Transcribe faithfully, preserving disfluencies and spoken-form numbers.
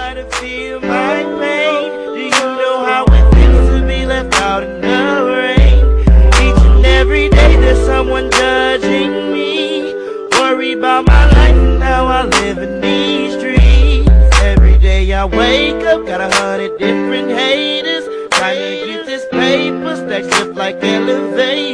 how to feel my pain? Do you know how it feels to be left out in the rain? Each and every day there's someone judging me. Worry about my life and how I live in these streets. Every day I wake up, got a hundred different haters trying to get this paper, stacks up like elevators.